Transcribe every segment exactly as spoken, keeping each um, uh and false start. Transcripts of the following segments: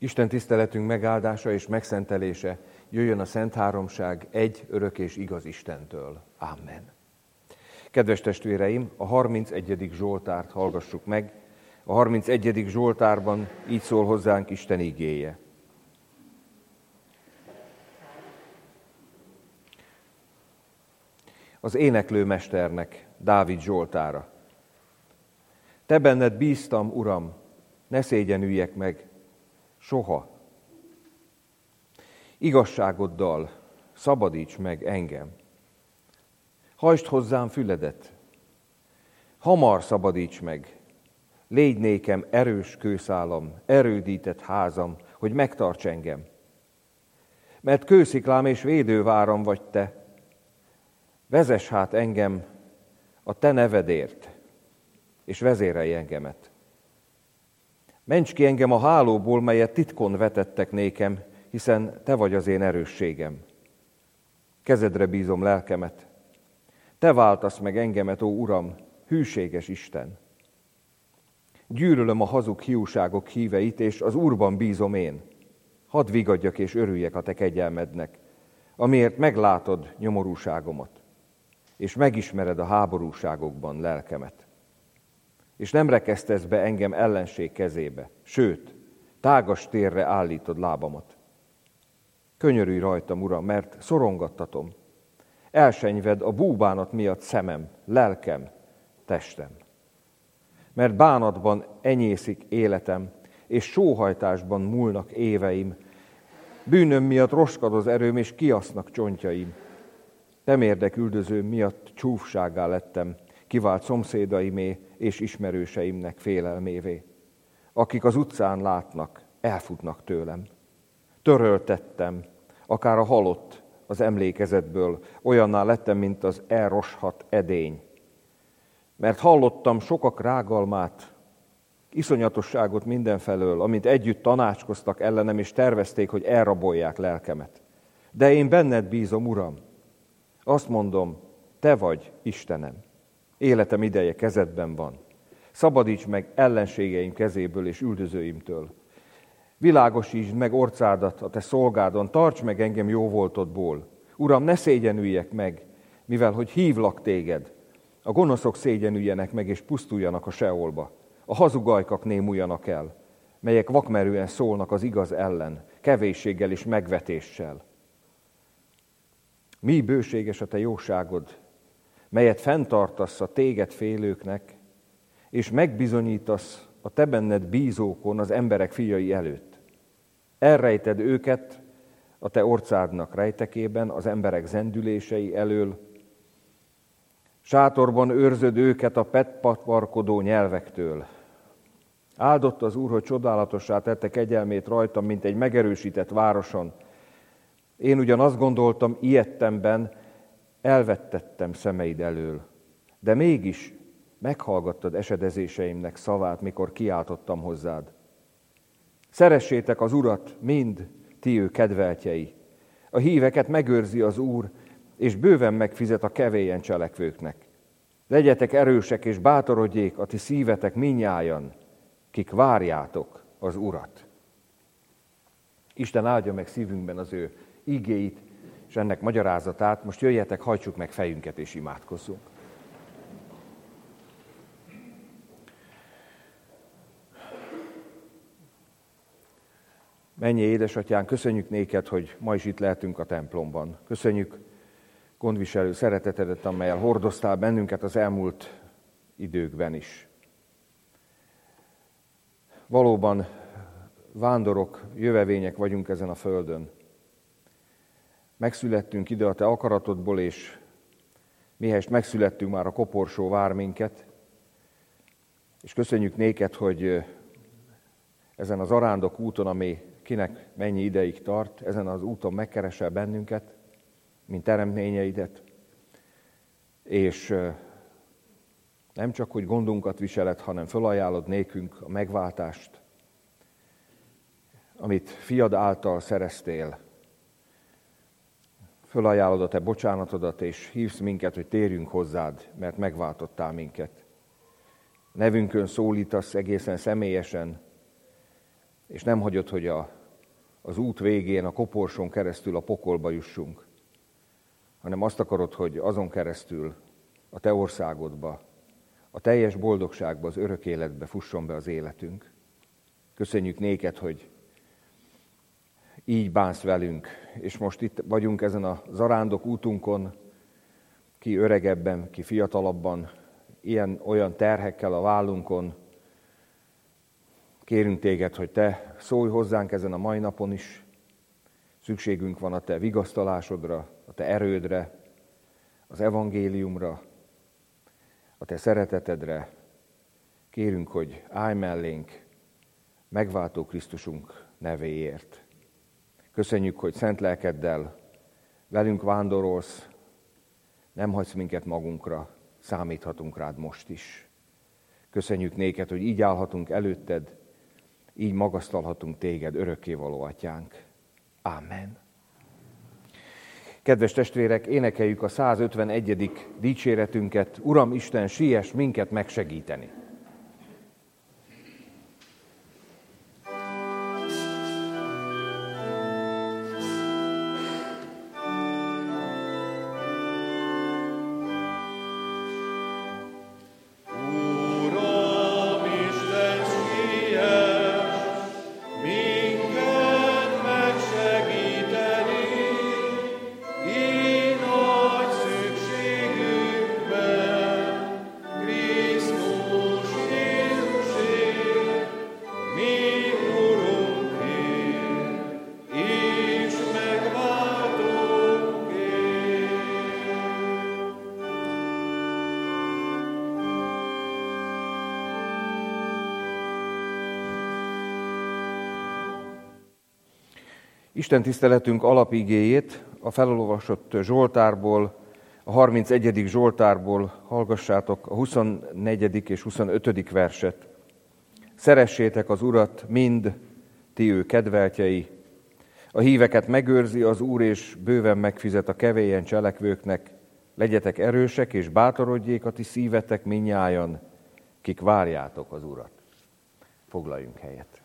Isten tiszteletünk megáldása és megszentelése jöjjön a Szent Háromság egy örök és igaz Istentől. Amen. Kedves testvéreim, a harmincegyedik Zsoltárt hallgassuk meg. A harmincegyedik Zsoltárban így szól hozzánk Isten igéje. Az éneklőmesternek, Dávid Zsoltára. Te benned bíztam, Uram, ne szégyenüljek meg soha. Igazságoddal szabadíts meg engem. Hajtsd hozzám füledet, hamar szabadíts meg. Légy nékem erős kőszálam, erődített házam, hogy megtarts engem. Mert kősziklám és védőváram vagy te. Vezess hát engem a te nevedért, és vezérelj engemet. Ments ki engem a hálóból, melyet titkon vetettek nékem, hiszen te vagy az én erősségem. Kezedre bízom lelkemet. Te váltasz meg engemet, ó Uram, hűséges Isten. Gyűlölöm a hazug hiúságok híveit, és az Úrban bízom én. Hadd vigadjak és örüljek a te kegyelmednek, amiért meglátod nyomorúságomat, és megismered a háborúságokban lelkemet. És nem rekesztesz be engem ellenség kezébe, sőt, tágas térre állítod lábamat. Könyörülj rajtam, Uram, mert szorongattatom. Elsenyved a búbánat miatt szemem, lelkem, testem. Mert bánatban enyészik életem, és sóhajtásban múlnak éveim. Bűnöm miatt roskadoz erőm, és kiasznak csontjaim. Temérdek üldözőm miatt csúfsággá lettem, kivált szomszédaimé és ismerőseimnek félelmévé. Akik az utcán látnak, elfutnak tőlem. Töröltettem, akár a halott az emlékezetből, olyanná lettem, mint az elroshat edény. Mert hallottam sokak rágalmát, iszonyatosságot mindenfelől, amint együtt tanácskoztak ellenem, és tervezték, hogy elrabolják lelkemet. De én benned bízom, Uram. Azt mondom, te vagy Istenem. Életem ideje kezedben van. Szabadíts meg ellenségeim kezéből és üldözőimtől. Világosítsd meg orcádat a te szolgádon, tarts meg engem jóvoltodból. Uram, ne szégyenüljek meg, mivel hogy hívlak téged. A gonoszok szégyenüljenek meg és pusztuljanak a seolba. A hazugajkak némuljanak el, melyek vakmerően szólnak az igaz ellen, kevésséggel és megvetéssel. Mi bőséges a te jóságod, melyet fenntartasz a téged félőknek, és megbizonyítasz a te benned bízókon az emberek fiai előtt. Elrejted őket a te orcádnak rejtekében, az emberek zendülései elől. Sátorban őrzöd őket a petpatvarkodó nyelvektől. Áldott az Úr, hogy csodálatossá tette kegyelmét rajtam, mint egy megerősített városon. Én ugyan azt gondoltam, ilyettemben elvettettem szemeid elől, de mégis meghallgattad esedezéseimnek szavát, mikor kiáltottam hozzád. Szeressétek az Urat, mind ti ő kedveltjei. A híveket megőrzi az Úr, és bőven megfizet a kevélyen cselekvőknek. Legyetek erősek és bátorodjék a ti szívetek mindnyájan, kik várjátok az Urat. Isten áldja meg szívünkben az ő igéit és ennek magyarázatát. Most jöjjetek, hajtsuk meg fejünket és imádkozzunk. Mennyei édesatyánk, köszönjük néked, hogy ma is itt lehetünk a templomban. Köszönjük gondviselő szeretetedet, amellyel hordoztál bennünket az elmúlt időkben is. Valóban vándorok, jövevények vagyunk ezen a földön. Megszülettünk ide a te akaratodból, és mihelyest megszülettünk, már a koporsó vár minket. És köszönjük néked, hogy ezen az arándok úton, ami kinek mennyi ideig tart, ezen az úton megkeresel bennünket, mint teremtményeidet, és nem csak, hogy gondunkat viseled, hanem fölajánlod nékünk a megváltást, amit fiad által szereztél. Fölajánlod a te bocsánatodat, és hívsz minket, hogy térjünk hozzád, mert megváltottál minket. Nevünkön szólítasz egészen személyesen, és nem hagyod, hogy a, az út végén, a koporson keresztül a pokolba jussunk, hanem azt akarod, hogy azon keresztül a te országodba, a teljes boldogságba, az örök életbe fusson be az életünk. Köszönjük néked, hogy így bánsz velünk, és most itt vagyunk ezen a zarándok útunkon, ki öregebben, ki fiatalabban, ilyen-olyan terhekkel a vállunkon. Kérünk téged, hogy te szólj hozzánk ezen a mai napon is. Szükségünk van a te vigasztalásodra, a te erődre, az evangéliumra, a te szeretetedre. Kérünk, hogy állj mellénk megváltó Krisztusunk nevéért. Köszönjük, hogy szent lelkeddel velünk vándorolsz, nem hagysz minket magunkra, számíthatunk rád most is. Köszönjük néked, hogy így állhatunk előtted, így magasztalhatunk téged, örökkévaló atyánk. Ámen. Kedves testvérek, énekeljük a százötvenegyedik dicséretünket. Uram Isten, siess minket megsegíteni! Isten tiszteletünk alapigéjét a felolvasott Zsoltárból, a harmincegyedik Zsoltárból hallgassátok a huszonnegyedik és huszonötödik verset. Szeressétek az Urat, mind ti ő kedveltjei. A híveket megőrzi az Úr, és bőven megfizet a kevélyen cselekvőknek. Legyetek erősek, és bátorodjék a ti szívetek mindnyájan, kik várjátok az Urat. Foglaljunk helyet.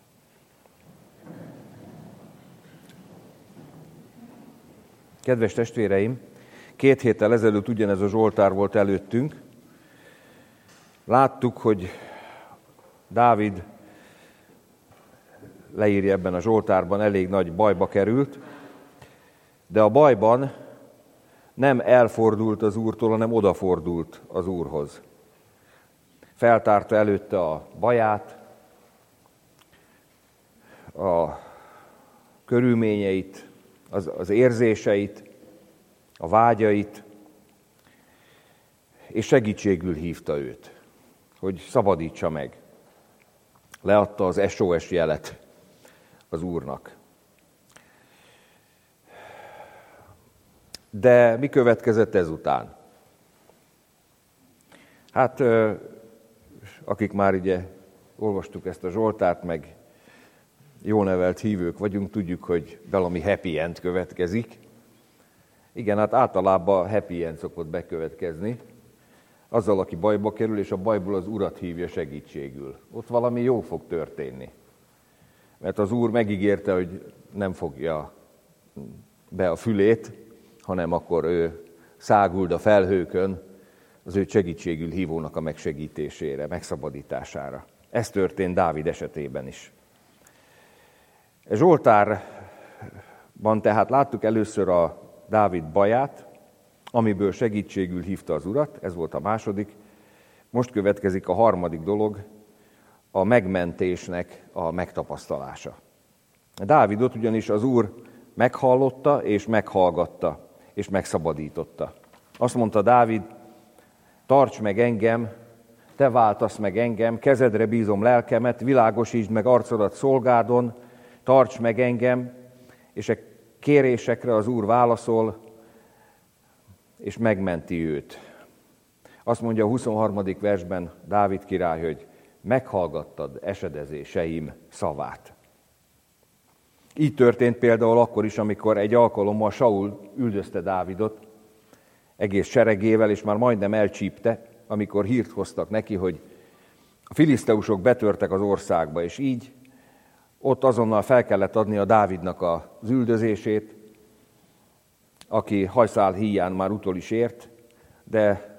Kedves testvéreim, két héttel ezelőtt ugyanez a Zsoltár volt előttünk. Láttuk, hogy Dávid leírja ebben a Zsoltárban, elég nagy bajba került, de a bajban nem elfordult az Úrtól, hanem odafordult az Úrhoz. Feltárta előtte a baját, a körülményeit, az, az érzéseit, a vágyait, és segítségül hívta őt, hogy szabadítsa meg. Leadta az es o es jelet az Úrnak. De mi következett ezután? Hát, akik már ugye olvastuk ezt a Zsoltárt, meg jól nevelt hívők vagyunk, tudjuk, hogy valami happy end következik. Igen, hát általában happy end szokott bekövetkezni. Azzal, aki bajba kerül, és a bajból az Urat hívja segítségül. Ott valami jó fog történni. Mert az Úr megígérte, hogy nem fogja be a fülét, hanem akkor ő száguld a felhőkön az ő segítségül hívónak a megsegítésére, megszabadítására. Ez történt Dávid esetében is. Zsoltárban tehát láttuk először a Dávid baját, amiből segítségül hívta az Urat, ez volt a második. Most következik a harmadik dolog, a megmentésnek a megtapasztalása. Dávidot ugyanis az Úr meghallotta és meghallgatta, és megszabadította. Azt mondta Dávid, tarts meg engem, te váltasz meg engem, kezedre bízom lelkemet, világosítsd meg arcodat szolgádon, tarts meg engem, és a kérésekre az Úr válaszol, és megmenti őt. Azt mondja a huszonharmadik versben Dávid király, hogy meghallgattad esedezéseim szavát. Így történt például akkor is, amikor egy alkalommal Saul üldözte Dávidot egész seregével, és már majdnem elcsípte, amikor hírt hoztak neki, hogy a filiszteusok betörtek az országba, és így Ott azonnal fel kellett adni a Dávidnak az üldözését, aki hajszál híján már utol is ért, de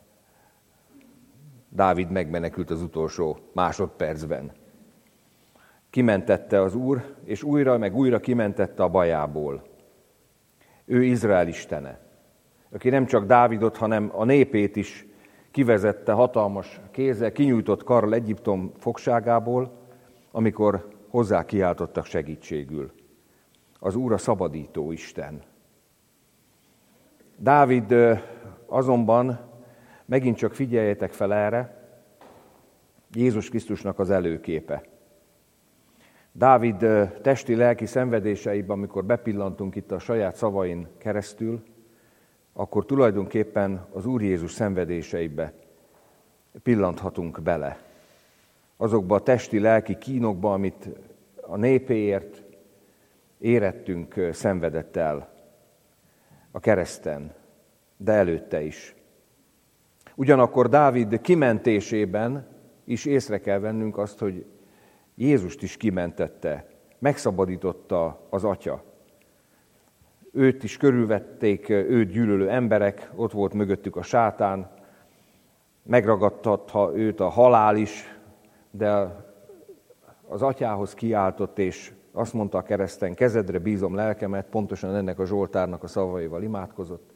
Dávid megmenekült az utolsó másodpercben. Kimentette az Úr, és újra meg újra kimentette a bajából. Ő Izrael istene, aki nem csak Dávidot, hanem a népét is kivezette hatalmas kézzel, kinyújtott karral Egyiptom fogságából, amikor hozzá kiáltottak segítségül. Az Úr a szabadító Isten. Dávid azonban, megint csak figyeljetek fel erre, Jézus Krisztusnak az előképe. Dávid testi-lelki szenvedéseiben, amikor bepillantunk itt a saját szavain keresztül, akkor tulajdonképpen az Úr Jézus szenvedéseibe pillanthatunk bele. Azokba a testi-lelki kínokba, amit a népéért érettünk, szenvedett el a kereszten, de előtte is. Ugyanakkor Dávid kimentésében is észre kell vennünk azt, hogy Jézust is kimentette, megszabadította az Atya. Őt is körülvették, őt gyűlölő emberek, ott volt mögöttük a sátán, megragadtatha őt a halál is, de az Atyához kiáltott, és azt mondta a kereszten, kezedre bízom lelkemet, pontosan ennek a Zsoltárnak a szavaival imádkozott.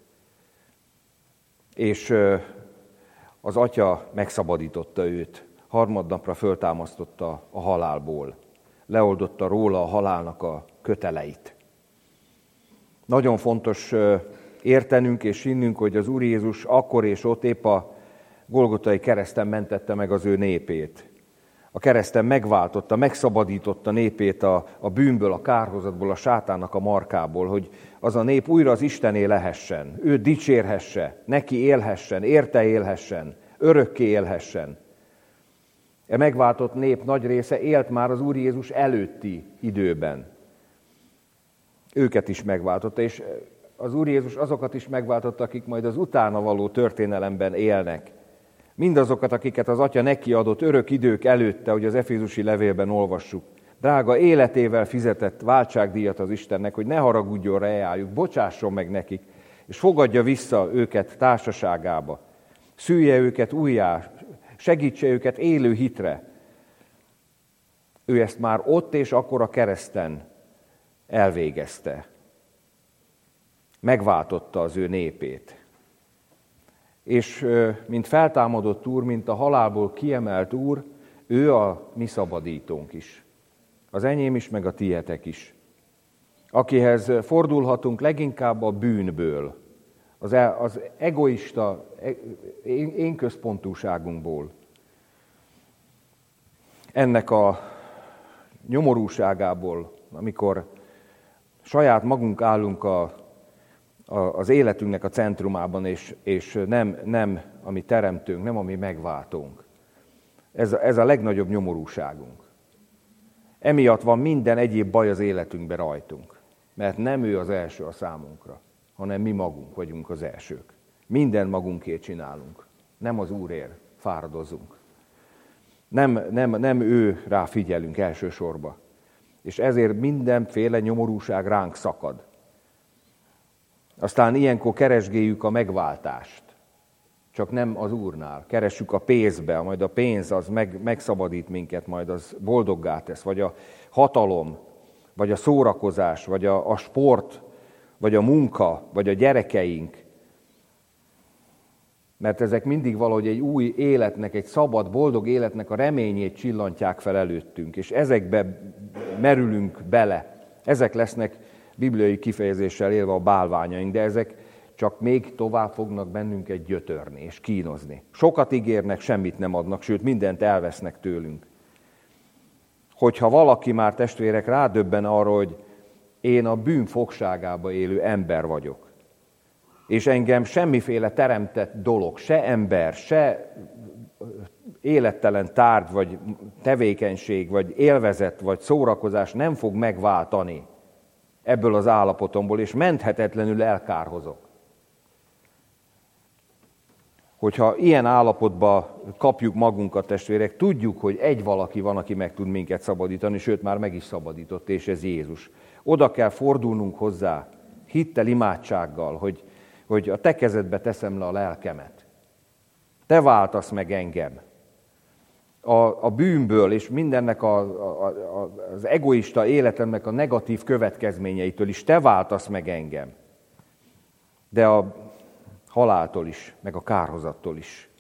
És az Atya megszabadította őt, harmadnapra föltámasztotta a halálból, leoldotta róla a halálnak a köteleit. Nagyon fontos értenünk és hinnünk, hogy az Úr Jézus akkor és ott épp a Golgotai kereszten mentette meg az ő népét. A kereszten megváltotta, megszabadította népét a, a bűnből, a kárhozatból, a sátánnak a markából, hogy az a nép újra az Istené lehessen, őt dicsérhesse, neki élhessen, érte élhessen, örökké élhessen. E megváltott nép nagy része élt már az Úr Jézus előtti időben. Őket is megváltotta, és az Úr Jézus azokat is megváltotta, akik majd az utána való történelemben élnek. Mindazokat, akiket az Atya neki adott örök idők előtte, hogy az Efézusi levélben olvassuk. Drága életével fizetett váltságdíjat az Istennek, hogy ne haragudjon reájuk, bocsásson meg nekik, és fogadja vissza őket társaságába. Szülje őket újjá, segítse őket élő hitre. Ő ezt már ott és akkor a kereszten elvégezte. Megváltotta az ő népét. És mint feltámadott Úr, mint a halálból kiemelt Úr, ő a mi szabadítónk is. Az enyém is, meg a tietek is. Akihez fordulhatunk leginkább a bűnből, az, az egoista, én központúságunkból. Ennek a nyomorúságából, amikor saját magunk állunk a, a, az életünknek a centrumában, és, és nem, nem a mi teremtőnk, nem a mi megváltónk. Ez, ez a legnagyobb nyomorúságunk. Emiatt van minden egyéb baj az életünkben rajtunk, mert nem ő az első a számunkra, hanem mi magunk vagyunk az elsők. Minden magunkért csinálunk, nem az Úrért fáradozunk. Nem, nem, nem ő rá figyelünk elsősorban. És ezért mindenféle nyomorúság ránk szakad. Aztán ilyenkor keresgéljük a megváltást. Csak nem az Úrnál. Keressük a pénzbe, majd a pénz az meg, megszabadít minket, majd az boldoggá tesz. Vagy a hatalom, vagy a szórakozás, vagy a, a sport, vagy a munka, vagy a gyerekeink. Mert ezek mindig valahogy egy új életnek, egy szabad, boldog életnek a reményét csillantják fel előttünk, és ezekbe merülünk bele. Ezek lesznek bibliai kifejezéssel élve a bálványaink, de ezek csak még tovább fognak bennünket gyötörni és kínozni. Sokat ígérnek, semmit nem adnak, sőt mindent elvesznek tőlünk. Hogyha valaki már, testvérek, rádöbben arra, hogy én a bűn fogságába élő ember vagyok, és engem semmiféle teremtett dolog, se ember, se élettelen tárgy, vagy tevékenység, vagy élvezet, vagy szórakozás nem fog megváltani ebből az állapotomból, és menthetetlenül elkárhozok. hogyha ilyen állapotba kapjuk magunkat, testvérek, tudjuk, hogy egy valaki van, aki meg tud minket szabadítani, sőt, már meg is szabadított, és ez Jézus. Oda kell fordulnunk hozzá, hittel, imádsággal, hogy, hogy a te kezedbe teszem le a lelkemet. Te váltasz meg engem. A, a bűnből és mindennek a, a, a, az egoista életemnek a negatív következményeitől is te váltasz meg engem. De a haláltól is, meg a kárhozattól is.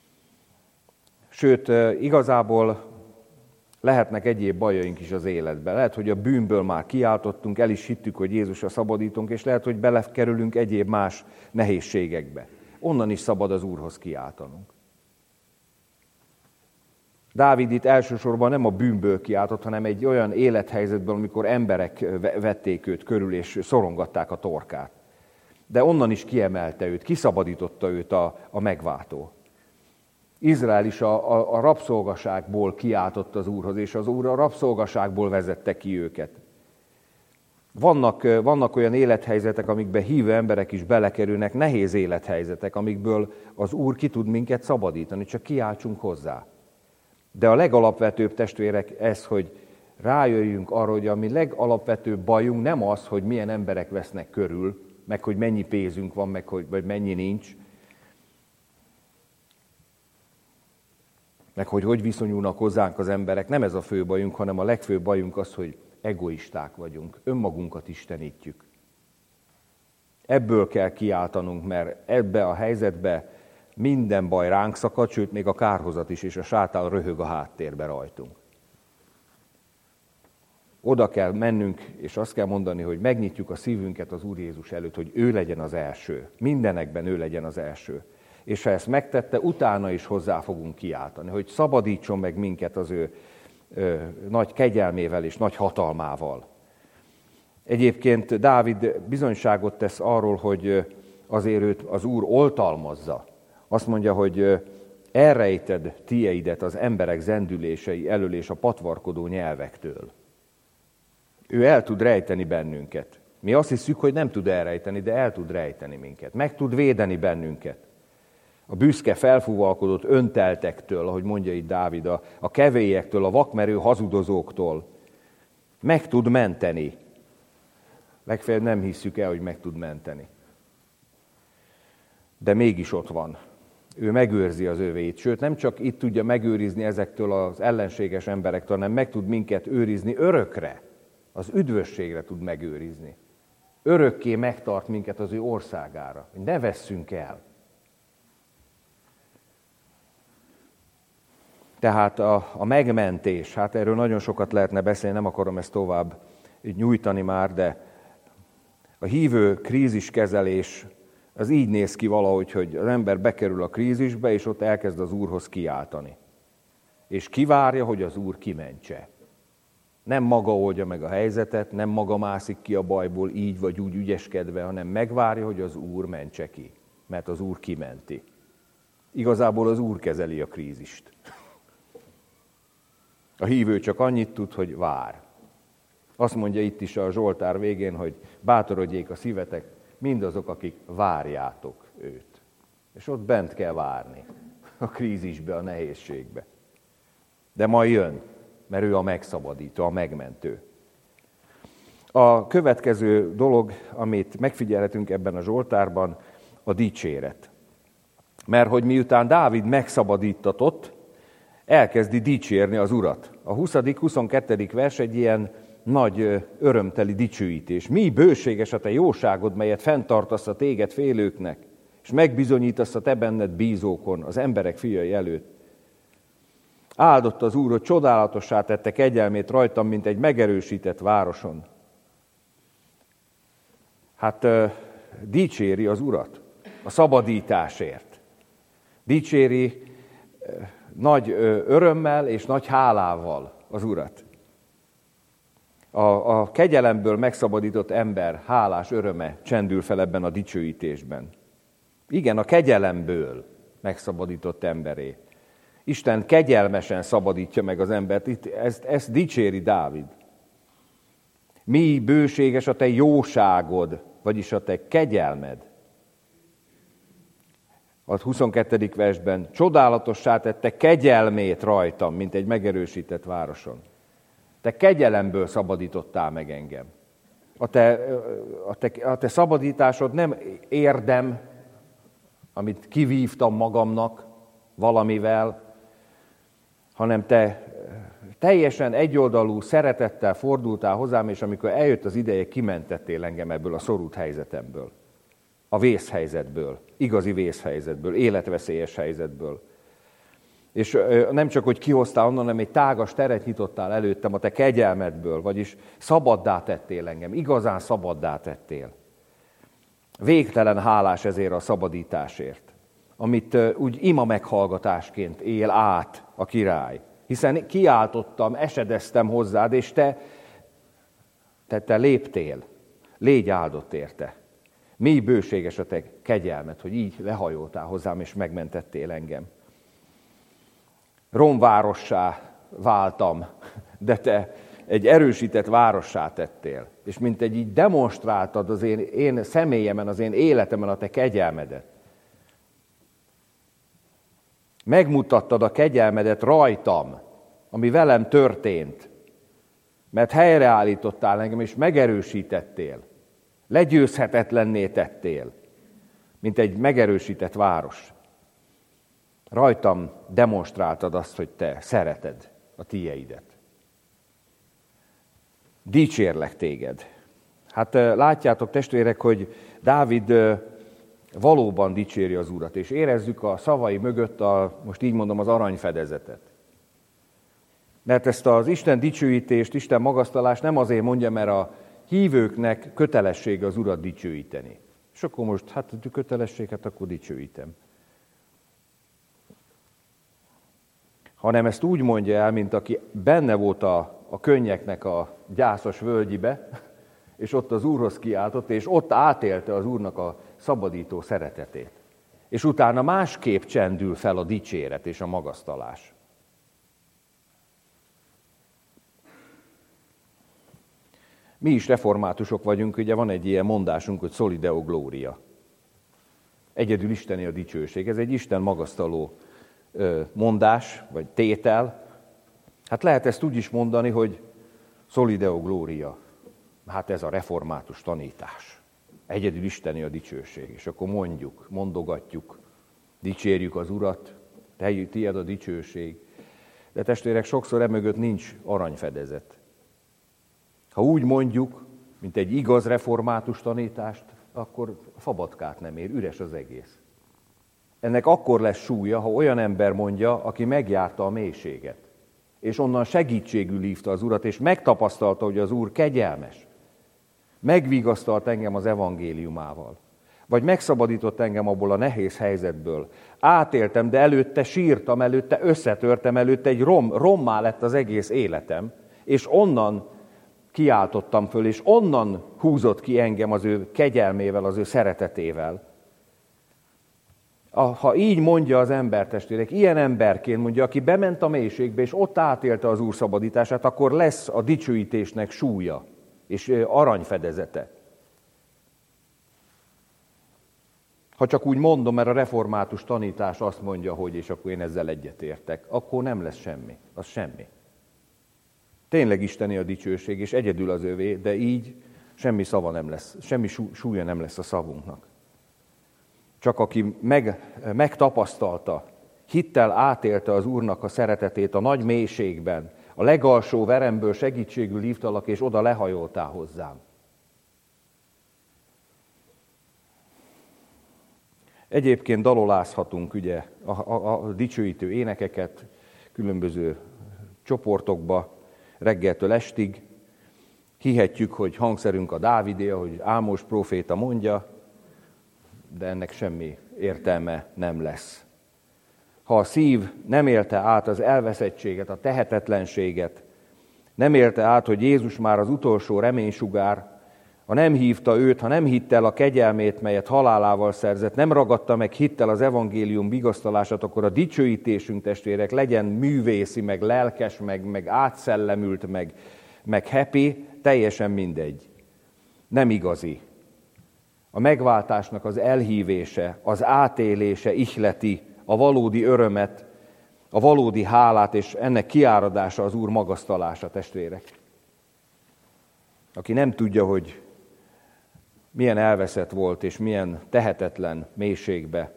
Sőt, igazából lehetnek egyéb bajaink is az életben. Lehet, hogy a bűnből már kiáltottunk, el is hittük, hogy Jézus a szabadítónk, és lehet, hogy belekerülünk egyéb más nehézségekbe. Onnan is szabad az Úrhoz kiáltanunk. Dávid itt elsősorban nem a bűnből kiáltott, hanem egy olyan élethelyzetből, amikor emberek vették őt körül, és szorongatták a torkát. De onnan is kiemelte őt, kiszabadította őt a, a megváltó. Izrael is a, a, a rabszolgaságból kiáltott az Úrhoz, és az Úr a rabszolgaságból vezette ki őket. Vannak, vannak olyan élethelyzetek, amikben hívő emberek is belekerülnek, nehéz élethelyzetek, amikből az Úr ki tud minket szabadítani, csak kiáltsunk hozzá. De a legalapvetőbb, testvérek, ez, hogy rájöjjünk arra, hogy a mi legalapvetőbb bajunk nem az, hogy milyen emberek vesznek körül, meg hogy mennyi pénzünk van, meg hogy vagy mennyi nincs, meg hogy hogy viszonyulnak hozzánk az emberek. Nem ez a fő bajunk, hanem a legfőbb bajunk az, hogy egoisták vagyunk, önmagunkat istenítjük. Ebből kell kiáltanunk, mert ebbe a helyzetbe minden baj ránk szakad, sőt még a kárhozat is, és a sátán röhög a háttérbe rajtunk. Oda kell mennünk, és azt kell mondani, hogy megnyitjuk a szívünket az Úr Jézus előtt, hogy ő legyen az első. Mindenekben ő legyen az első. És ha ezt megtette, utána is hozzá fogunk kiáltani, hogy szabadítson meg minket az ő ö, nagy kegyelmével és nagy hatalmával. Egyébként Dávid bizonyságot tesz arról, hogy azért őt az Úr oltalmazza. Azt mondja, hogy elrejted tieidet az emberek zendülései elől és a patvarkodó nyelvektől. Ő el tud rejteni bennünket. Mi azt hiszük, hogy nem tud elrejteni, de el tud rejteni minket. Meg tud védeni bennünket. A büszke, felfúvalkodott önteltektől, ahogy mondja itt Dávid, a, a kevélyektől, a vakmerő hazudozóktól. Meg tud menteni. Legfeljebb nem hisszük el, hogy meg tud menteni. De mégis ott van. Ő megőrzi az övéit. Sőt, nem csak itt tudja megőrizni ezektől az ellenséges emberektől, hanem meg tud minket őrizni örökre. Az üdvösségre tud megőrizni. Örökké megtart minket az ő országára. Hogy ne vesszünk el. Tehát a, a megmentés, hát erről nagyon sokat lehetne beszélni, nem akarom ezt tovább nyújtani már, de a hívő kríziskezelés az így néz ki valahogy, hogy az ember bekerül a krízisbe, és ott elkezd az Úrhoz kiáltani. És kivárja, hogy az Úr kimentse. Nem maga oldja meg a helyzetet, nem maga mászik ki a bajból így vagy úgy ügyeskedve, hanem megvárja, hogy az Úr mentse ki, mert az Úr kimenti. Igazából az Úr kezeli a krízist. A hívő csak annyit tud, hogy vár. Azt mondja itt is a Zsoltár végén, hogy bátorodjék a szívetek, mindazok, akik várjátok őt. És ott bent kell várni, a krízisbe, a nehézségbe. De majd jön, mert ő a megszabadító, a megmentő. A következő dolog, amit megfigyelhetünk ebben a Zsoltárban, a dicséret. Mert hogy miután Dávid megszabadítatott, elkezdi dicsérni az Urat. A huszadik huszonkettedik vers egy ilyen nagy örömteli dicsőítés. Mi bőséges a te jóságod, melyet fenntartasz a téged félőknek, és megbizonyítasz a te benned bízókon, az emberek fiai előtt. Áldott az Úr, hogy csodálatossá tette kegyelmét rajtam, mint egy megerősített városon. Hát dicséri az Urat a szabadításért. Dicséri nagy örömmel és nagy hálával az Urat. A, a kegyelemből megszabadított ember hálás öröme csendül fel ebben a dicsőítésben. Igen, a kegyelemből megszabadított emberé. Isten kegyelmesen szabadítja meg az embert. Itt ezt, ezt dicséri Dávid. Mi bőséges a te jóságod, vagyis a te kegyelmed. A huszonkettedik versben, csodálatossá tette kegyelmét rajtam, mint egy megerősített városon. Te kegyelemből szabadítottál meg engem. A te, a, te, a te szabadításod nem érdem, amit kivívtam magamnak valamivel, hanem te teljesen egyoldalú szeretettel fordultál hozzám, és amikor eljött az ideje, kimentettél engem ebből a szorult helyzetemből. A vészhelyzetből, igazi vészhelyzetből, életveszélyes helyzetből. És nem csak, hogy kihoztál onnan, hanem egy tágas teret nyitottál előttem a te kegyelmedből, vagyis szabaddá tettél engem, igazán szabaddá tettél. Végtelen hálás ezért a szabadításért, amit úgy ima meghallgatásként él át a király. Hiszen kiáltottam, esedeztem hozzád, és te, te, te léptél, légy áldott érte. Mély bőséges a te kegyelmed, hogy így lehajoltál hozzám, és megmentettél engem. Romvárossá váltam, de te egy erősített várossá tettél. És mint egy így demonstráltad az én, én személyemen, az én életemen a te kegyelmedet. Megmutattad a kegyelmedet rajtam, ami velem történt, mert helyreállítottál engem, és megerősítettél. Legyőzhetetlenné tettél, mint egy megerősített város. Rajtam demonstráltad azt, hogy te szereted a tieidet. Dicsérlek téged. Hát látjátok, testvérek, hogy Dávid valóban dicséri az Urat, és érezzük a szavai mögött, a, most így mondom, az aranyfedezetet. Mert ezt az Isten dicsőítést, Isten magasztalást nem azért mondja, mert a hívőknek kötelessége az Urat dicsőíteni. És akkor most, hát a kötelességet, akkor dicsőítem. Hanem ezt úgy mondja el, mint aki benne volt a, a könnyeknek a gyászos völgyibe, és ott az Úrhoz kiáltott, és ott átélte az Úrnak a szabadító szeretetét. És utána másképp csendül fel a dicséret és a magasztalás. Mi is reformátusok vagyunk, ugye van egy ilyen mondásunk, hogy soli deo gloria. Egyedül isteni a dicsőség. Ez egy Isten magasztaló mondás, vagy tétel. Hát lehet ezt úgy is mondani, hogy soli deo gloria. Hát ez a református tanítás. Egyedül isteni a dicsőség. És akkor mondjuk, mondogatjuk, dicsérjük az Urat, tiéd a dicsőség. De testvérek, sokszor emögött nincs aranyfedezet. Ha úgy mondjuk, mint egy igaz református tanítást, akkor fabatkát nem ér, üres az egész. Ennek akkor lesz súlya, ha olyan ember mondja, aki megjárta a mélységet, és onnan segítségül hívta az Urat, és megtapasztalta, hogy az Úr kegyelmes. Megvigasztalt engem az evangéliumával, vagy megszabadított engem abból a nehéz helyzetből. Átéltem, de előtte sírtam, előtte összetörtem, előtte egy rom, rommá lett az egész életem, és onnan kiáltottam föl, és onnan húzott ki engem az ő kegyelmével, az ő szeretetével. Ha így mondja az ember, testvérek, ilyen emberként mondja, aki bement a mélységbe, és ott átélte az Úr szabadítását, akkor lesz a dicsőítésnek súlya és aranyfedezete. Ha csak úgy mondom, mert a református tanítás azt mondja, hogy és akkor én ezzel egyetértek, akkor nem lesz semmi, az semmi. Tényleg isteni a dicsőség, és egyedül az övé, de így semmi szava nem lesz, semmi súlya nem lesz a szavunknak. Csak aki meg, megtapasztalta, hittel átélte az Úrnak a szeretetét a nagy mélységben, a legalsó veremből segítségül hívtalak, és oda lehajoltál hozzám. Egyébként dalolázhatunk ugye a, a, a dicsőítő énekeket különböző csoportokba, reggeltől estig. Hihetjük, hogy hangszerünk a Dávidé, ahogy Ámos próféta mondja, de ennek semmi értelme nem lesz. Ha a szív nem élte át az elveszettséget, a tehetetlenséget, nem élte át, hogy Jézus már az utolsó reménysugár, ha nem hívta őt, ha nem hitt el a kegyelmét, melyet halálával szerzett, nem ragadta meg hittel az evangélium vigasztalását, akkor a dicsőítésünk, testvérek, legyen művészi, meg lelkes, meg, meg átszellemült, meg, meg happy, teljesen mindegy. Nem igazi. A megváltásnak az elhívése, az átélése ihleti a valódi örömet, a valódi hálát, és ennek kiáradása az Úr magasztalása, testvérek. Aki nem tudja, hogy milyen elveszett volt, és milyen tehetetlen mélységbe,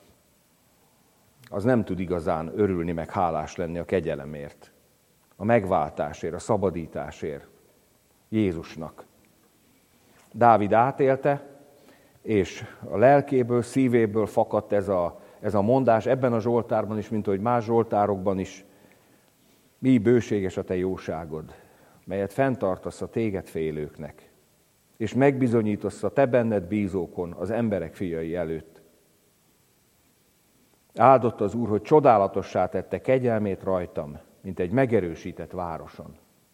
az nem tud igazán örülni, meg hálás lenni a kegyelemért, a megváltásért, a szabadításért, Jézusnak. Dávid átélte, és a lelkéből, szívéből fakadt ez a, ez a mondás ebben a zsoltárban is, mint ahogy más zsoltárokban is. Mi bőséges a te jóságod, melyet fenntartasz a téged félőknek, és megbizonyítasz a te benned bízókon az emberek fiai előtt. Áldott az Úr, hogy csodálatossá tette kegyelmét rajtam, mint egy megerősített városon.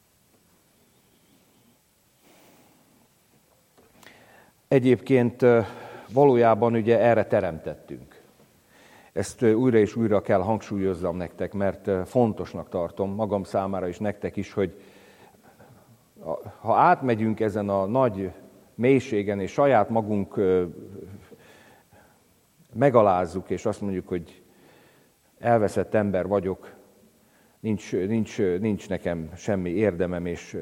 Egyébként valójában ugye erre teremtettünk. Ezt újra és újra kell hangsúlyozzam nektek, mert fontosnak tartom magam számára is, nektek is, hogy ha átmegyünk ezen a nagy mélységen, és saját magunk megalázzuk, és azt mondjuk, hogy elveszett ember vagyok, nincs, nincs, nincs nekem semmi érdemem, és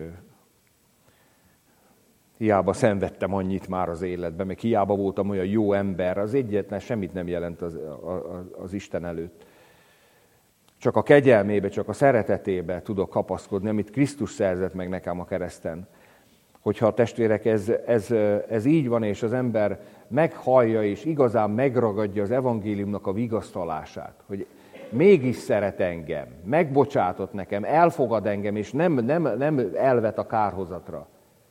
hiába szenvedtem annyit már az életben, meg hiába voltam olyan jó ember, az egyetlen semmit nem jelent az, az Isten előtt. Csak a kegyelmébe, csak a szeretetébe tudok kapaszkodni, amit Krisztus szerzett meg nekem a kereszten. Hogyha a testvérek, ez, ez, ez így van, és az ember meghallja, és igazán megragadja az evangéliumnak a vigasztalását, hogy mégis szeret engem, megbocsátott nekem, elfogad engem, és nem, nem, nem elvet a kárhozatra.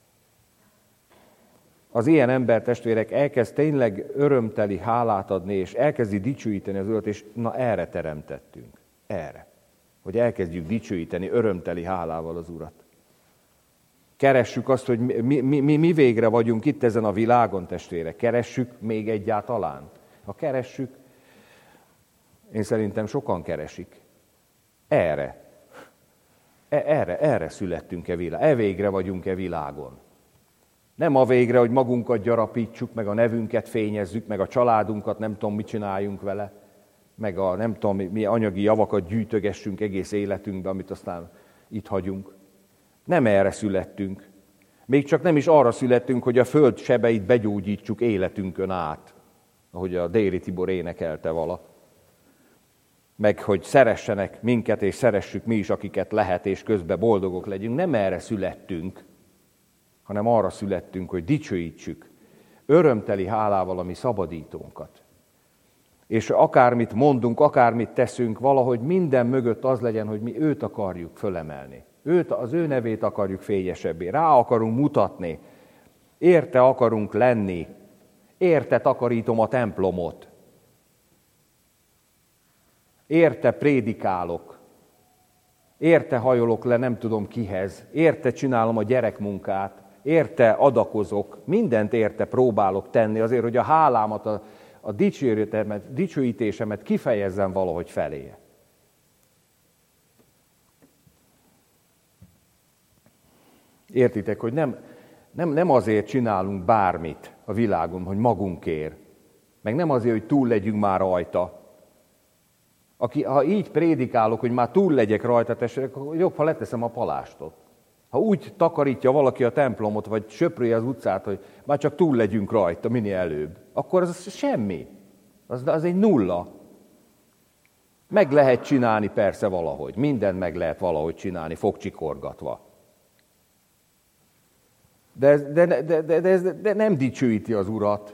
Az ilyen ember, testvérek, elkezd tényleg örömteli hálát adni, és elkezdi dicsőíteni az Urat, és na erre teremtettünk. Erre. Hogy elkezdjük dicsőíteni örömteli hálával az Urat. Keressük azt, hogy mi, mi, mi, mi végre vagyunk itt ezen a világon, testvérek. Keressük még egyáltalán. Ha keressük, én szerintem sokan keresik. Erre. E, erre, erre születtünk-e világon. E végre vagyunk-e világon. Nem a végre, hogy magunkat gyarapítsuk, meg a nevünket fényezzük, meg a családunkat, nem tudom, mit csináljunk vele, meg a nem tudom, mi anyagi javakat gyűjtögessünk egész életünkbe, amit aztán itt hagyunk. Nem erre születtünk. Még csak nem is arra születtünk, hogy a föld sebeit begyógyítsuk életünkön át, ahogy a Déri Tibor énekelte vala. Meg, hogy szeressenek minket, és szeressük mi is, akiket lehet, és közben boldogok legyünk. Nem erre születtünk, hanem arra születtünk, hogy dicsőítsük örömteli hálával a mi szabadítónkat. És akármit mondunk, akármit teszünk, valahogy minden mögött az legyen, hogy mi őt akarjuk fölemelni. Őt, az ő nevét akarjuk fényesebbé. Rá akarunk mutatni. Érte akarunk lenni. Érte takarítom a templomot. Érte prédikálok. Érte hajolok le nem tudom kihez. Érte csinálom a gyerekmunkát. Érte adakozok. Mindent érte próbálok tenni azért, hogy a hálámat, a, a dicsőítésemet, dicsőítésemet kifejezzem valahogy feléje. Értitek, hogy nem, nem, nem azért csinálunk bármit a világon, hogy magunkért. Meg nem azért, hogy túl legyünk már rajta. Aki, ha így prédikálok, hogy már túl legyek rajta, tessék, jobb, ha leteszem a palástot. Ha úgy takarítja valaki a templomot, vagy söprője az utcát, hogy már csak túl legyünk rajta, minél előbb, akkor az semmi. Az, az egy nulla. Meg lehet csinálni persze valahogy. Mindent meg lehet valahogy csinálni, fogcsikorgatva. De, ez, de, de, de, de, de nem dicsőíti az Urat.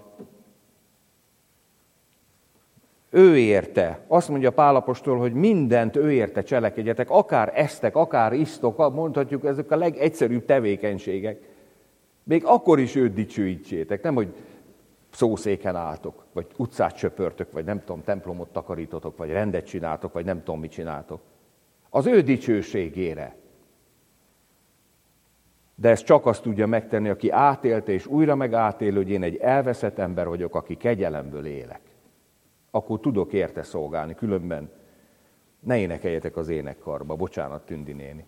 Ő érte. Azt mondja Pál apostol, hogy mindent ő érte cselekedjetek, akár esztek, akár isztok, mondhatjuk, ezek a legegyszerűbb tevékenységek. Még akkor is őt dicsőítsétek, nem, hogy szószéken álltok, vagy utcát söpörtök, vagy nem tudom, templomot takarítotok, vagy rendet csináltok, vagy nem tudom, mit csináltok. Az ő dicsőségére. De ezt csak azt tudja megtenni, aki átélte, és újra meg átél, hogy én egy elveszett ember vagyok, aki kegyelemből élek. Akkor tudok érte szolgálni, különben ne énekeljetek az énekkarba, bocsánat, Tündi néni.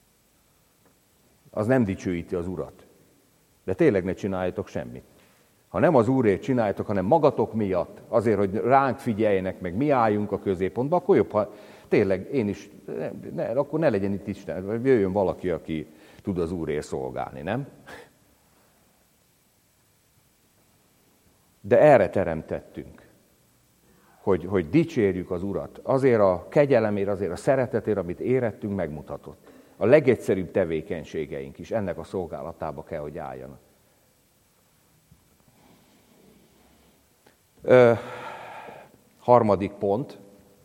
Az nem dicsőíti az Urat. De tényleg ne csináljatok semmit. Ha nem az Úrért csináljátok, hanem magatok miatt, azért, hogy ránk figyeljenek, meg mi álljunk a középpontba, akkor jobb, ha tényleg én is, ne, ne, akkor ne legyen itt Isten, vagy jöjjön valaki, aki tud az Úrért szolgálni, nem? De erre teremtettünk, hogy, hogy dicsérjük az Urat. Azért a kegyelemért, azért a szeretetért, amit érettünk, megmutatott. A legegyszerűbb tevékenységeink is ennek a szolgálatába kell, hogy álljanak. Ö, harmadik pont.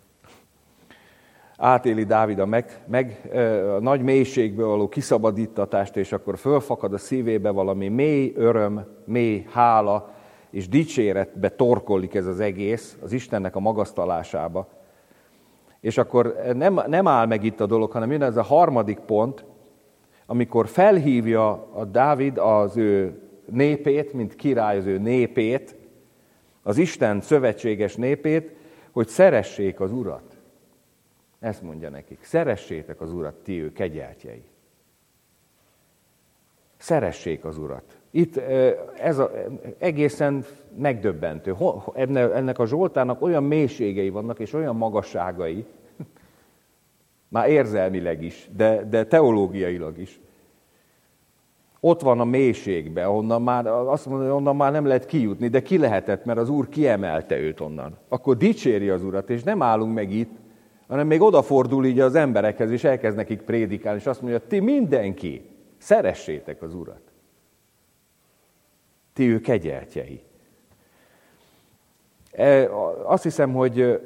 Átéli Dávid a, meg, meg, a nagy mélységből való kiszabadítatást, és akkor fölfakad a szívébe valami mély öröm, mély hála, és dicséretbe torkollik ez az egész, az Istennek a magasztalásába. És akkor nem, nem áll meg itt a dolog, hanem jön ez a harmadik pont, amikor felhívja a Dávid az ő népét, mint király az ő népét, az Isten szövetséges népét, hogy szeressék az Urat. Ezt mondja nekik. Szeressétek az Urat, ti ő kegyeltjei. Szeressék az Urat. Itt ez a, egészen megdöbbentő. Ennek a Zsoltárnak olyan mélységei vannak, és olyan magasságai, már érzelmileg is, de, de teológiailag is. Ott van a mélységben, onnan már, azt mondom, hogy onnan már nem lehet kijutni, de ki lehetett, mert az Úr kiemelte őt onnan. Akkor dicséri az Urat, és nem állunk meg itt, hanem még odafordul így az emberekhez, és elkezd nekik prédikálni, és azt mondja, ti mindenki, szeressétek az Urat. Ti ő kegyeltjei. Azt hiszem, hogy,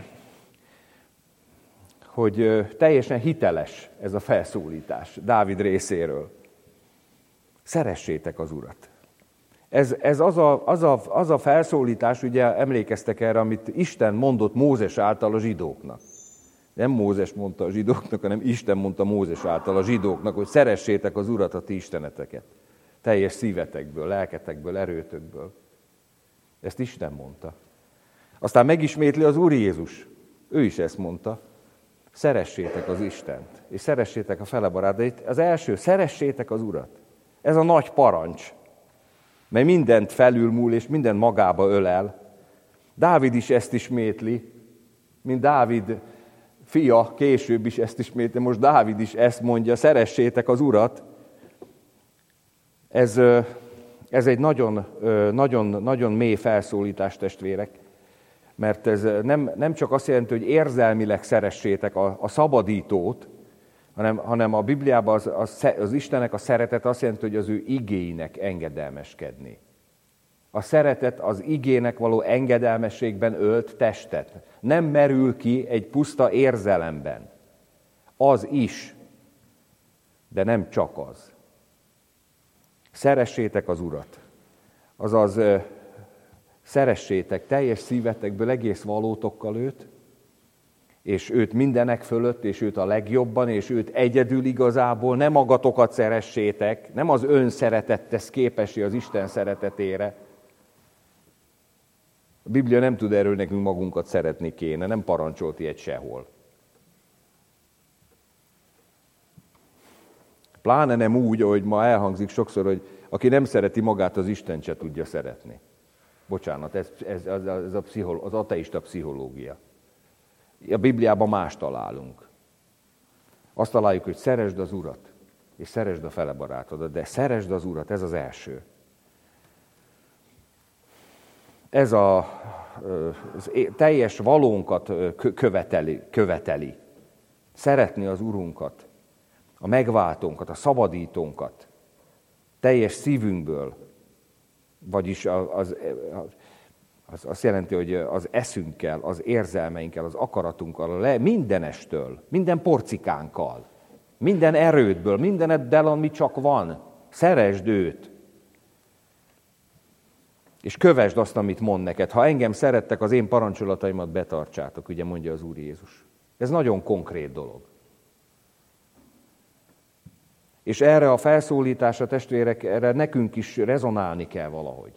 hogy teljesen hiteles ez a felszólítás Dávid részéről. Szeressétek az Urat. Ez, ez az, a, az, a, az a felszólítás, ugye emlékeztek erre, amit Isten mondott Mózes által a zsidóknak. Nem Mózes mondta a zsidóknak, hanem Isten mondta Mózes által a zsidóknak, hogy szeressétek az Urat, a ti isteneteket. Teljes szívetekből, lelketekből, erőtökből. Ezt Isten mondta. Aztán megismétli az Úr Jézus. Ő is ezt mondta. Szeressétek az Istent, és szeressétek a felebarátait. Az első, szeressétek az Urat. Ez a nagy parancs, mely mindent felülmúl, és minden magába ölel. Dávid is ezt ismétli, mint Dávid fia, később is ezt ismétli, most Dávid is ezt mondja, szeressétek az Urat. Ez, ez egy nagyon, nagyon, nagyon mély felszólítás, testvérek, mert ez nem, nem csak azt jelenti, hogy érzelmileg szeressétek a, a szabadítót, hanem, hanem a Bibliában az, az, az Istennek a szeretet azt jelenti, hogy az ő igéinek engedelmeskedni. A szeretet az igének való engedelmességben ölt testet. Nem merül ki egy puszta érzelemben. Az is, de nem csak az. Szeressétek az Urat. Azaz, szeressétek teljes szívetekből, egész valótokkal őt, és őt mindenek fölött, és őt a legjobban, és őt egyedül igazából, nem magatokat szeressétek, nem az ön szeretet tesz képessé az Isten szeretetére. A Biblia nem tud erről, nekünk magunkat szeretni kéne, nem parancsolt ilyet sehol. Pláne nem úgy, ahogy ma elhangzik sokszor, hogy aki nem szereti magát, az Istent se tudja szeretni. Bocsánat, ez, ez, ez, ez a pszichol, az ateista pszichológia. A Bibliában más találunk. Azt találjuk, hogy szeresd az Urat, és szeresd a felebarátodat, de szeresd az Urat, ez az első. Ez a, az teljes valónkat követeli, követeli. Szeretni az Urunkat, a megváltónkat, a szabadítónkat, teljes szívünkből, vagyis az, az, az azt jelenti, hogy az eszünkkel, az érzelmeinkkel, az akaratunkkal, le, mindenestől, minden porcikánkkal, minden erődből, mindeneddel, ami csak van, szeresd őt. És kövesd azt, amit mond neked. Ha engem szerettek, az én parancsolataimat betartsátok, ugye mondja az Úr Jézus. Ez nagyon konkrét dolog. És erre a felszólításra, testvérek, erre nekünk is rezonálni kell valahogy.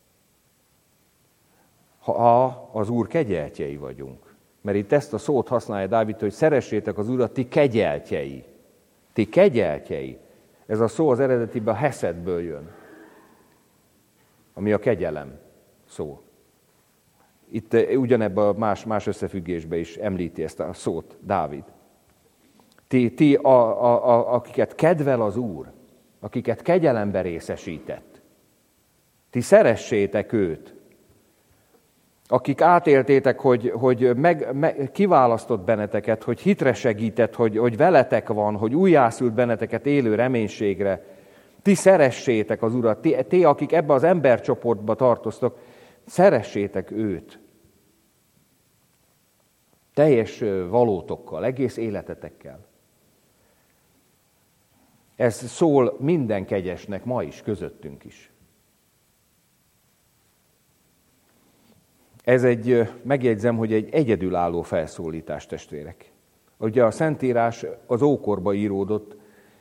Ha az Úr kegyeltjei vagyunk. Mert itt ezt a szót használja Dávid, hogy szeressétek az Urat, ti kegyeltjei. Ti kegyeltjei. Ez a szó az eredetiben a heszedből jön. ami a kegyelem szó. Itt ugyanebben a más, más összefüggésben is említi ezt a szót Dávid. Ti, ti a, a, a, akiket kedvel az Úr, akiket kegyelembe részesített, ti szeressétek őt, akik átéltétek, hogy, hogy meg, meg, kiválasztott benneteket, hogy hitre segített, hogy, hogy veletek van, hogy újjászült benneteket élő reménységre, ti szeressétek az Urat, ti, ti akik ebbe az embercsoportba tartoztok, szeressétek őt. Teljes valótokkal, egész életetekkel. Ez szól minden kegyesnek ma is, közöttünk is. Ez egy, megjegyzem, hogy egy egyedülálló felszólítás, testvérek. Ugye a Szentírás az ókorba íródott,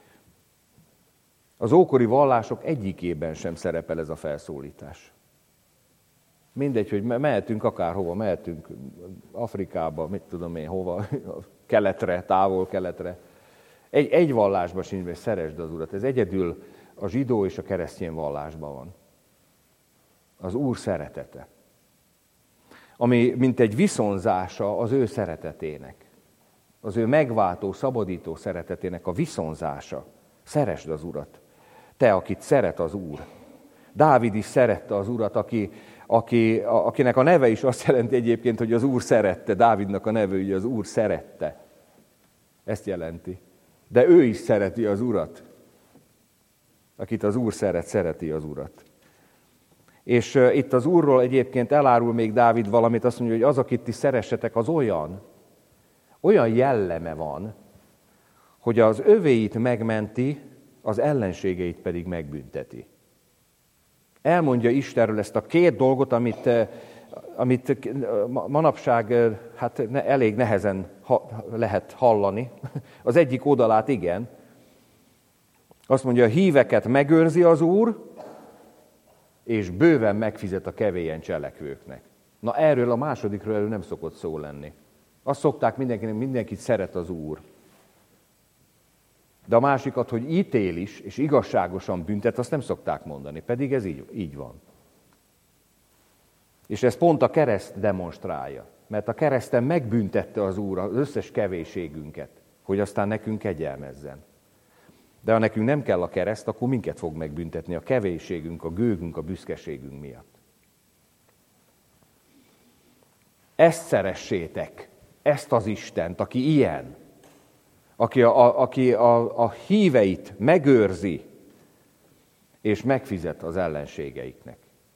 az ókori vallások egyikében sem szerepel ez a felszólítás. Mindegy, hogy mehetünk akárhova, mehetünk Afrikába, mit tudom én, hova, keletre, távol-keletre. Egy, egy vallásban sincs, hogy szeresd az Urat. Ez egyedül a zsidó és a keresztény vallásban van. Az Úr szeretete. Ami mint egy viszonzása az ő szeretetének. Az ő megváltó, szabadító szeretetének a viszonzása. Szeresd az Urat. Te, akit szeret az Úr. Dávid is szerette az Urat, aki, aki, akinek a neve is azt jelenti egyébként, hogy az Úr szerette. Dávidnak a neve, hogy az Úr szerette. Ezt jelenti. De ő is szereti az Urat. Akit az Úr szeret, szereti az Urat. És uh, itt az Úrról egyébként elárul még Dávid valamit, azt mondja, hogy az, akit ti szeressetek, az olyan, olyan jelleme van, hogy az övéit megmenti, az ellenségeit pedig megbünteti. Elmondja Istenről ezt a két dolgot, amit, amit manapság hát elég nehezen lehet hallani. Az egyik oldalát igen. Azt mondja, a híveket megőrzi az Úr, és bőven megfizet a kevélyen cselekvőknek. Na erről a másodikról erről nem szokott szó lenni. Azt szokták mindenkinek, mindenkit szeret az Úr. De a másikat, hogy ítél is, és igazságosan büntet, azt nem szokták mondani, pedig ez így, így van. És ez pont a kereszt demonstrálja, mert a kereszten megbüntette az Úr az összes kevésségünket, hogy aztán nekünk kegyelmezzen. De ha nekünk nem kell a kereszt, akkor minket fog megbüntetni a kevésségünk, a gőgünk, a büszkeségünk miatt. Ezt szeressétek, ezt az Istent, aki ilyen, aki a, a, aki a, a híveit megőrzi, és megfizet az ellenségeiknek.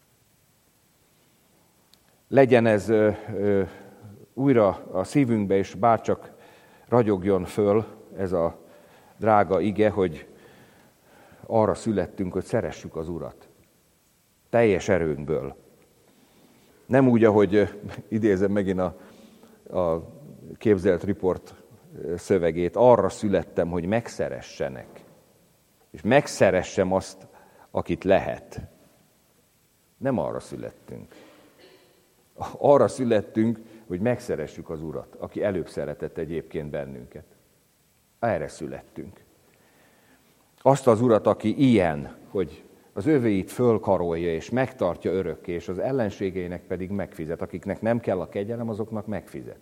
Legyen ez ö, ö, újra a szívünkbe, és bárcsak ragyogjon föl ez a drága ige, hogy arra születtünk, hogy szeressük az Urat. Teljes erőnkből. Nem úgy, ahogy idézem megint a, a képzelt riport szövegét, arra születtem, hogy megszeressenek. És megszeressem azt, akit lehet. Nem arra születtünk. Arra születtünk, hogy megszeressük az Urat, aki előbb szeretett egyébként bennünket. Erre születtünk. Azt az Urat, aki ilyen, hogy az övéit fölkarolja és megtartja örökké, és az ellenségeinek pedig megfizet. Akiknek nem kell a kegyelem, azoknak megfizet.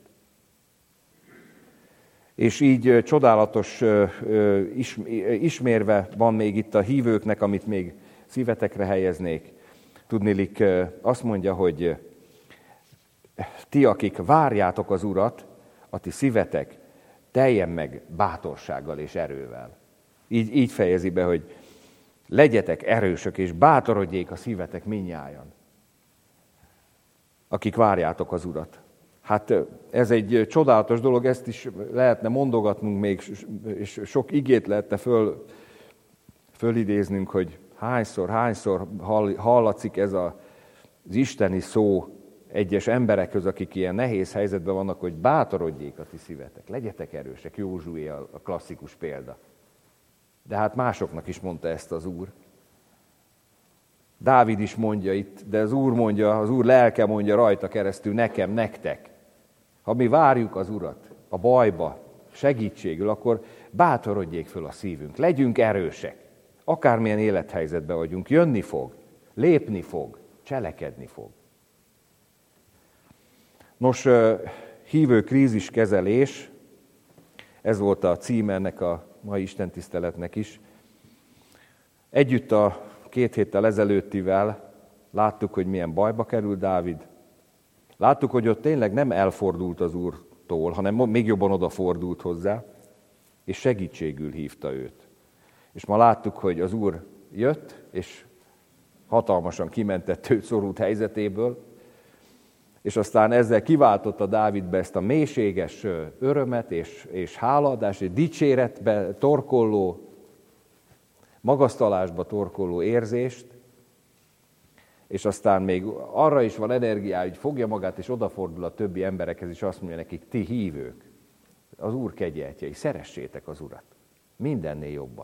És így csodálatos ismérve van még itt a hívőknek, amit még szívetekre helyeznék. Tudniillik, azt mondja, hogy ti, akik várjátok az Urat, a ti szívetek teljen meg bátorsággal és erővel. Így, így fejezi be, hogy legyetek erősök, és bátorodjék a szívetek mindnyájan, akik várjátok az Urat. Hát ez egy csodálatos dolog, ezt is lehetne mondogatnunk még, és sok igét lehetne föl, fölidéznünk, hogy hányszor, hányszor hallatszik ez a, az isteni szó egyes emberekhöz, akik ilyen nehéz helyzetben vannak, hogy bátorodjék a ti szívetek, legyetek erősek. Józsué a klasszikus példa. De hát másoknak is mondta ezt az Úr. Dávid is mondja itt, de az Úr mondja, az Úr lelke mondja rajta keresztül nekem, nektek. Ha mi várjuk az Urat a bajba, segítségül, akkor bátorodjék föl a szívünk, legyünk erősek. Akármilyen élethelyzetben vagyunk, jönni fog, lépni fog. cselekedni fog. Nos, hívő kríziskezelés, ez volt a címe ennek a mai istentiszteletnek is. Együtt a két héttel ezelőttivel láttuk, hogy milyen bajba került Dávid. Láttuk, hogy ott tényleg nem elfordult az Úrtól, hanem még jobban odafordult hozzá, és segítségül hívta őt. És ma láttuk, hogy az Úr jött, és hatalmasan kimentette őt szorult helyzetéből, és aztán ezzel kiváltotta Dávidbe ezt a mélységes örömet és, és hálaadást, egy dicséretbe torkolló, magasztalásba torkolló érzést, és aztán még arra is van energiája, hogy fogja magát, és odafordul a többi emberekhez, és azt mondja nekik, ti hívők, az Úr kegyeltjei, szeressétek az Urat, mindennél jobban.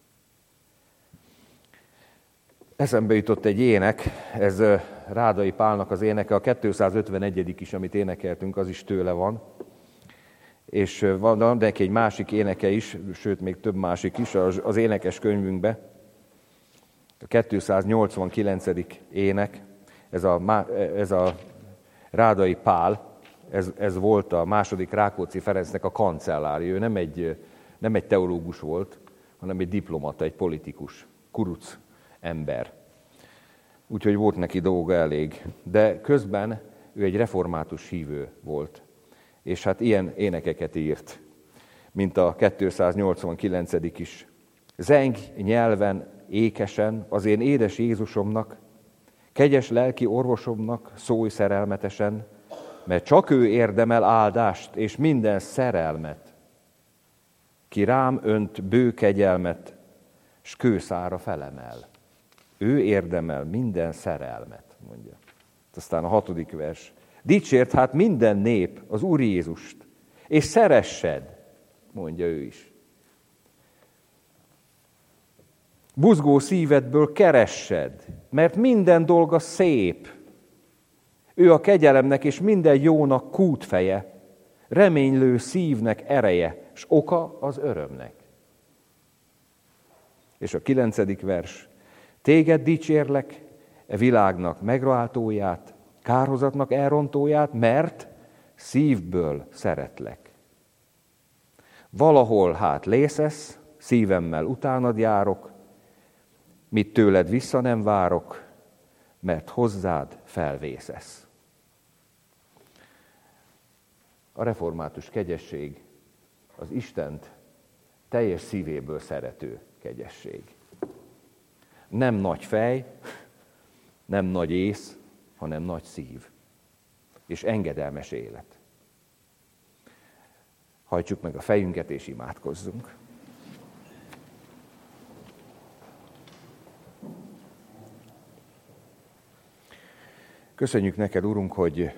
Eszembe jutott egy ének, ez Rádai Pálnak az éneke, a kétszázötvenegyedik is, amit énekeltünk, az is tőle van. És van neki egy másik éneke is, sőt, még több másik is az, az énekes könyvünkben. A kétszáznyolcvankilencedik ének, ez a, ez a Rádai Pál, ez, ez volt a második Rákóczi Ferencnek a kancellárja. Ő nem egy, nem egy teológus volt, hanem egy diplomata, egy politikus, kuruc ember. Úgyhogy volt neki dolga elég. De közben ő egy református hívő volt. És hát ilyen énekeket írt, mint a kétszáznyolcvankilencedik is. Zeng nyelven, ékesen az én édes Jézusomnak, kegyes lelki orvosomnak szólj szerelmetesen, mert csak ő érdemel áldást és minden szerelmet, ki rám önt bő kegyelmet, s kőszára felemel. Ő érdemel minden szerelmet, mondja. Aztán a hatodik vers. Dicsért hát minden nép az Úr Jézust, és szeressed, mondja ő is. Buzgó szívedből keressed, mert minden dolga szép. Ő a kegyelemnek és minden jónak kútfeje, reménylő szívnek ereje, s oka az örömnek. És a kilencedik vers. Téged dicsérlek, e világnak megváltóját, kárhozatnak elrontóját, mert szívből szeretlek. Valahol hát lészesz, szívemmel utánad járok, mit tőled vissza nem várok, mert hozzád felvészesz. A református kegyesség az Istent teljes szívéből szerető kegyesség. Nem nagy fej, nem nagy ész, hanem nagy szív, és engedelmes élet. Hajtsuk meg a fejünket, és imádkozzunk. Köszönjük neked, Urunk, hogy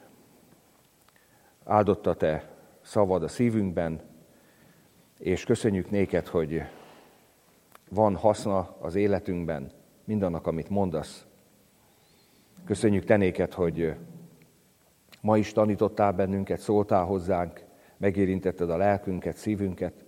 áldott a te szavad a szívünkben, és köszönjük néked, hogy van haszna az életünkben mindannak, amit mondasz. Köszönjük te néked, hogy ma is tanítottál bennünket, szóltál hozzánk, megérintetted a lelkünket, szívünket.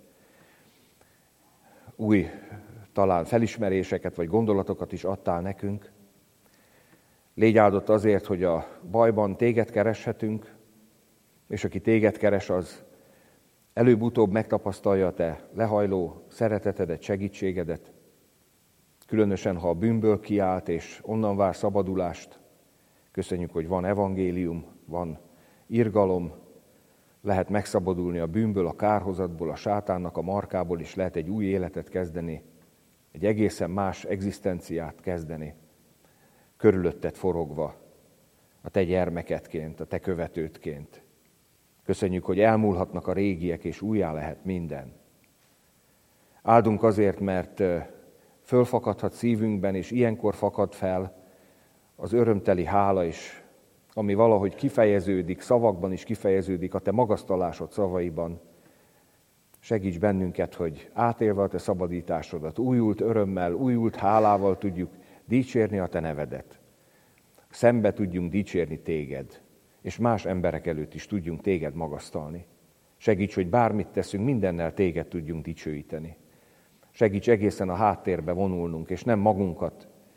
Új, talán felismeréseket vagy gondolatokat is adtál nekünk. Légy áldott azért, hogy a bajban téged kereshetünk, és aki téged keres, az előbb-utóbb megtapasztalja a te lehajló szeretetedet, segítségedet. Különösen, ha a bűnből kiált, és onnan vár szabadulást. Köszönjük, hogy van evangélium, van irgalom, lehet megszabadulni a bűnből, a kárhozatból, a sátánnak a markából, és lehet egy új életet kezdeni, egy egészen más egzisztenciát kezdeni, körülötted forogva, a te gyermekedként, a te követődként. Köszönjük, hogy elmúlhatnak a régiek, és újjá lehet minden. Áldunk azért, mert fölfakadhat szívünkben, és ilyenkor fakad fel az örömteli hála is, ami valahogy kifejeződik, szavakban is kifejeződik, a te magasztalásod szavaiban. Segíts bennünket, hogy átélve a te szabadításodat, újult örömmel, újult hálával tudjuk dicsérni a te nevedet. Szembe tudjunk dicsérni téged, és más emberek előtt is tudjunk téged magasztalni. Segíts, hogy bármit teszünk, mindennel téged tudjunk dicsőíteni. Segíts egészen a háttérbe vonulnunk, és nem magunkat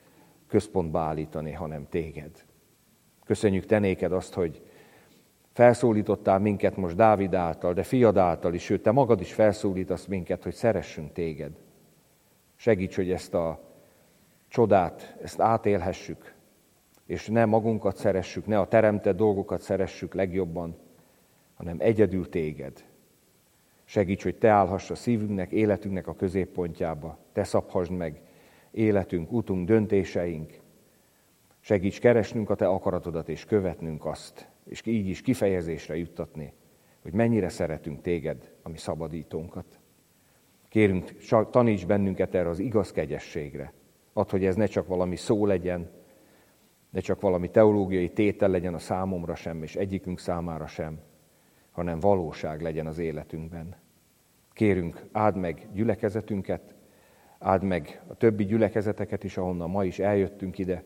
központba állítani, hanem téged. Köszönjük te néked azt, hogy felszólítottál minket most Dávid által, de fiad által is, sőt, te magad is felszólítasz minket, hogy szeressünk téged. Segíts, hogy ezt a csodát, ezt átélhessük, és ne magunkat szeressük, ne a teremtett dolgokat szeressük legjobban, hanem egyedül téged. Segíts, hogy te állhass a szívünknek, életünknek a középpontjába, te szabhasd meg életünk, utunk, döntéseink. Segíts keresnünk a te akaratodat, és követnünk azt, és így is kifejezésre juttatni, hogy mennyire szeretünk téged, a mi szabadítónkat. Kérünk, taníts bennünket erre az igaz kegyességre. Add, hogy ez ne csak valami szó legyen, ne csak valami teológiai tétel legyen a számomra sem, és egyikünk számára sem, hanem valóság legyen az életünkben. Kérünk, áld meg gyülekezetünket, áld meg a többi gyülekezeteket is, ahonnan ma is eljöttünk ide.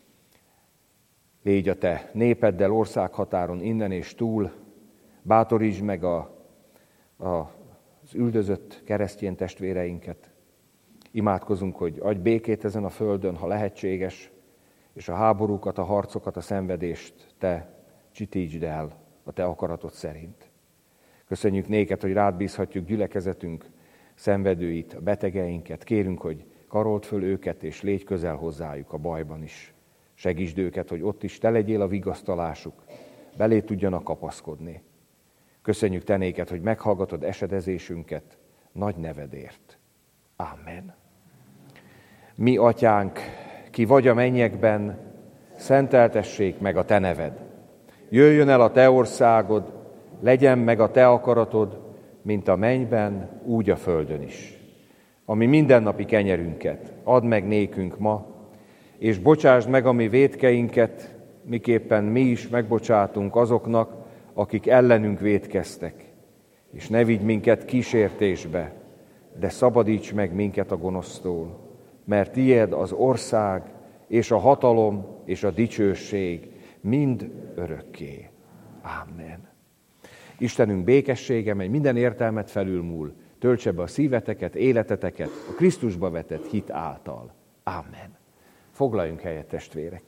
Légy a te népeddel országhatáron innen és túl, bátorítsd meg a, a, az üldözött keresztény testvéreinket. Imádkozunk, hogy adj békét ezen a földön, ha lehetséges, és a háborúkat, a harcokat, a szenvedést te csitítsd el a te akaratod szerint. Köszönjük néked, hogy rád bízhatjuk gyülekezetünk szenvedőit, a betegeinket. Kérünk, hogy karold föl őket, és légy közel hozzájuk a bajban is. Segítsd őket, hogy ott is te legyél a vigasztalásuk, belé tudjanak kapaszkodni. Köszönjük te néked, hogy meghallgatod esedezésünket nagy nevedért. Amen. Mi atyánk, ki vagy a mennyekben, szenteltessék meg a te neved. Jöjjön el a te országod, legyen meg a te akaratod, mint a mennyben, úgy a földön is. Ami mindennapi kenyerünket add meg nékünk ma, és bocsásd meg a mi vétkeinket, miképpen mi is megbocsátunk azoknak, akik ellenünk vétkeztek. És ne vigy minket kísértésbe, de szabadíts meg minket a gonosztól, mert tiéd az ország, és a hatalom, és a dicsőség mind örökké. Amen. Istenünk békessége, mely minden értelmet felülmúl, töltse be a szíveteket, életeteket a Krisztusba vetett hit által. Amen. Foglaljunk helyet, testvérek!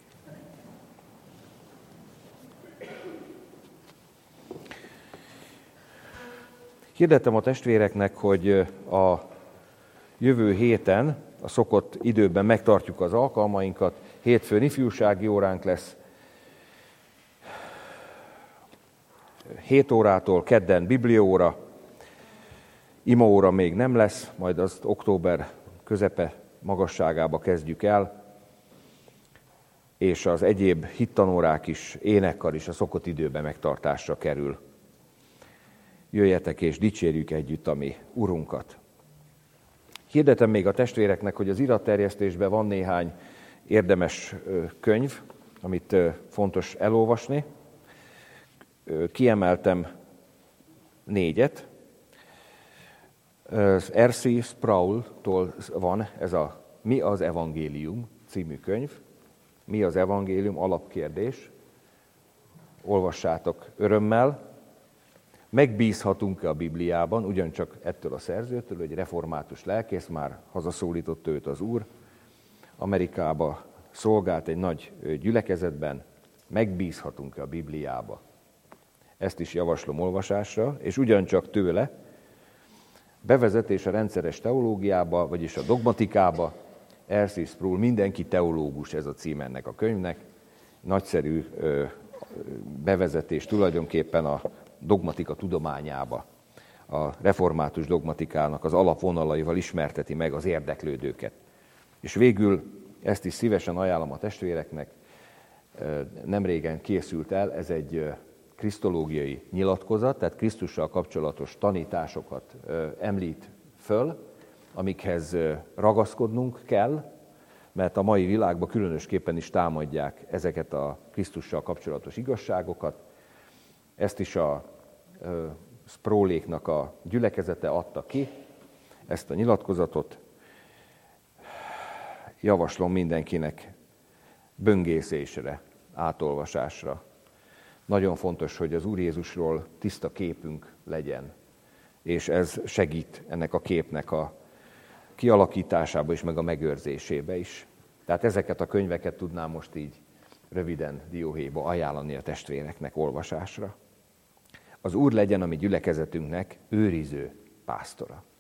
Hirdettem a testvéreknek, hogy a jövő héten, a szokott időben megtartjuk az alkalmainkat. Hétfőn ifjúsági óránk lesz, hét órától, kedden bibliaóra, imaóra még nem lesz, majd azt október közepe magasságába kezdjük el, és az egyéb hittanórák is, énekkar is a szokott időben megtartásra kerül. Jöjjetek és dicsérjük együtt a mi Urunkat. Hirdetem még a testvéreknek, hogy az iratterjesztésben van néhány érdemes könyv, amit fontos elolvasni. Kiemeltem négyet. Az er cé Sproul-tól van ez a Mi az evangélium című könyv. Mi az evangélium? Alapkérdés. Olvassátok örömmel. Megbízhatunk-e a Bibliában, ugyancsak ettől a szerzőtől, hogy református lelkész, már hazaszólított őt az Úr. Amerikába szolgált egy nagy gyülekezetben. Megbízhatunk-e a Bibliába? Ezt is javaslom olvasásra, és ugyancsak tőle bevezetés a rendszeres teológiába, vagyis a dogmatikába. er cé Sproul, mindenki teológus, ez a cím ennek a könyvnek. Nagyszerű bevezetés tulajdonképpen a dogmatika tudományába. A református dogmatikának az alapvonalaival ismerteti meg az érdeklődőket. És végül ezt is szívesen ajánlom a testvéreknek. Nemrégen készült el, ez egy krisztológiai nyilatkozat, tehát Krisztussal kapcsolatos tanításokat említ föl, amikhez ragaszkodnunk kell, mert a mai világban különösképpen is támadják ezeket a Krisztussal kapcsolatos igazságokat. Ezt is a Sprouléknak a gyülekezete adta ki, ezt a nyilatkozatot. Javaslom mindenkinek böngészésre, átolvasásra. Nagyon fontos, hogy az Úr Jézusról tiszta képünk legyen, és ez segít ennek a képnek a kialakításába is, meg a megőrzésébe is. Tehát ezeket a könyveket tudnám most így röviden dióhéjba ajánlani a testvéreknek olvasásra. Az Úr legyen a mi gyülekezetünknek őriző pásztora.